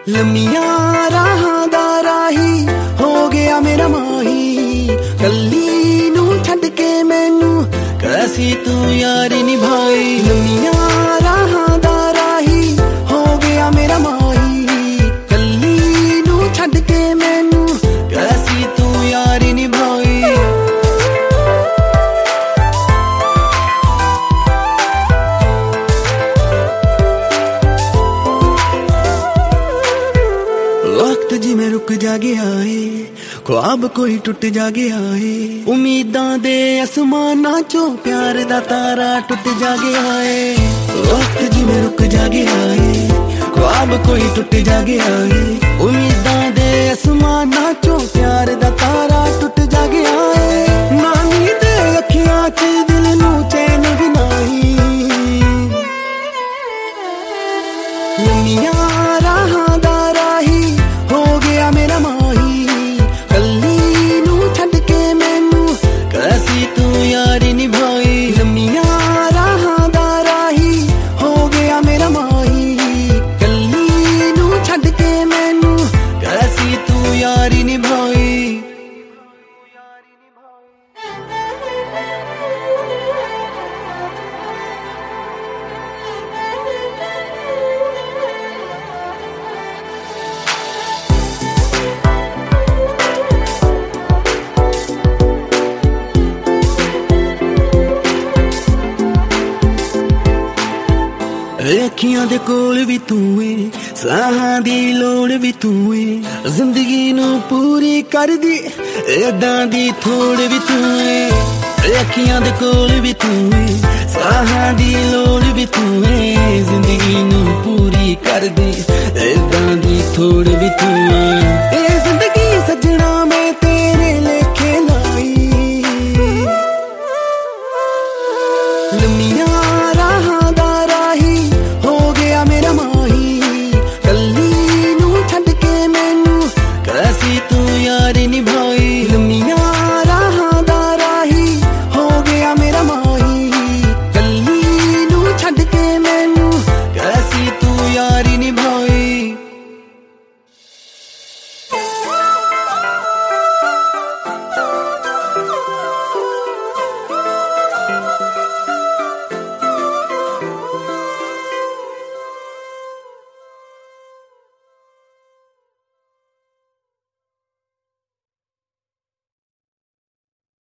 ਲੰਮੀਆਂ ਰਾਹਾਂ ਦਾ ਰਾਹੀ ਹੋ ਗਿਆ ਮੇਰਾ ਮਾਹੀ, ਕੱਲੀ ਨੂੰ ਛੱਡ ਕੇ ਮੈਨੂੰ ਕੈਸੀ ਤੂੰ ਯਾਰੀ ਨਿਭਾਈ। ਲੰਮੀਆਂ ਰਾਹਾਂ ਦਾ ਰਾਹੀ ਹੋ ਗਿਆ ਮੇਰਾ ਮਾਹੀ, ਕੱਲੀ ਨੂੰ ਛੱਡ ਕੇ ਮੈਨੂੰ ਕੈਸੀ ਤੂੰ ਯਾਰੀ ਨਿਭਾਈ। वक्त जिवें रुक जा गया है, ख्वाब कोई टुट जा गया है, उम्मीदां दे आसमानां चों प्यार दा तारा टुट जा गया है। वक्त जिवें रुक जा गया है, ख्वाब कोई टुट जा गया है, उम्मीदां दे आसमानां चों प्यार दा तारा टुट जा गया है। नानी दे अखियां च दिल नूं चैन भी नहीं, लम्मियां राहां दा राही हो गया मेरा माही, कल्ली नू छड्ड के मैनू कैसी तू यारी निभाई। लम्मियां राहां दा राही हो गया मेरा माही, कल्ली नू छड्ड के मैनू कैसी तू यारी निभाई। अखियां दे कोल भी तू है, साहां दी लोड़ भी तू है, जिंदगी नू पूरी कर दी एदां दी थोड़ भी तू है। अखियां दे कोल भी तू है, साहां दी लोड़ भी तू है, जिंदगी नू पूरी कर दी एदां दी थोड़ भी तू है।